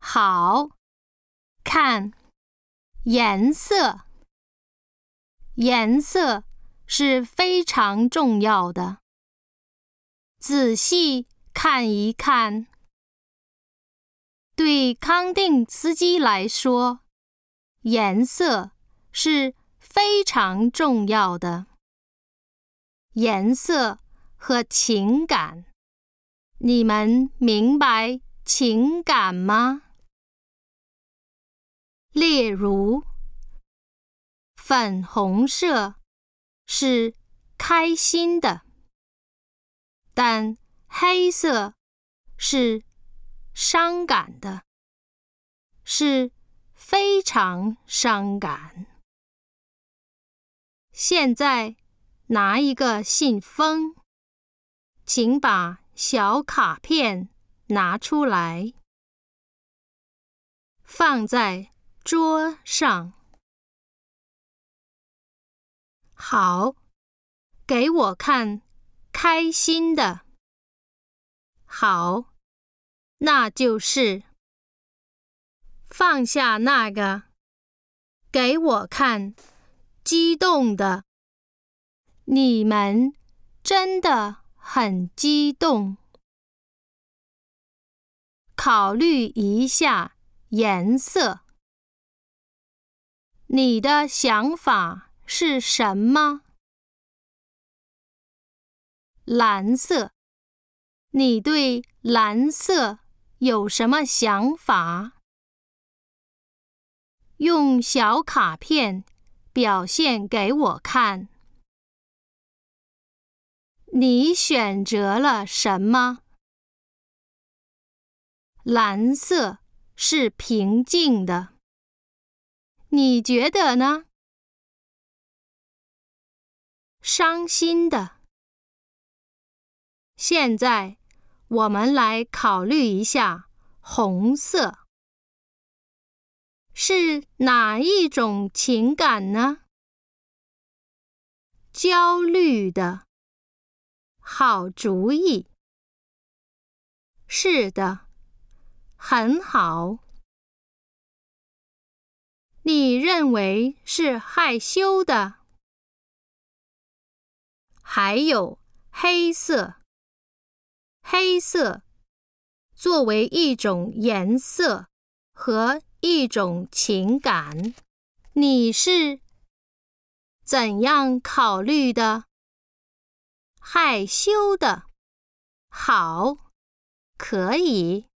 好，看，颜色。颜色是非常重要的。仔细看一看。对康定斯基来说，颜色是非常重要的。颜色和情感，你们明白情感吗？例如，粉红色是开心的，但黑色是伤感的，是非常伤感。现在拿一个信封，请把小卡片拿出来，放在桌上。好，给我看开心的。好，那就是放下那个，给我看激动的。你们真的很激动。考虑一下颜色。你的想法是什么？蓝色。你对蓝色有什么想法？用小卡片表现给我看。你选择了什么？蓝色是平静的。你觉得呢？伤心的。现在我们来考虑一下红色。是哪一种情感呢？焦虑的。好主意。是的，很好。你认为是害羞的？还有黑色。黑色作为一种颜色和一种情感，你是怎样考虑的？害羞的。好，可以。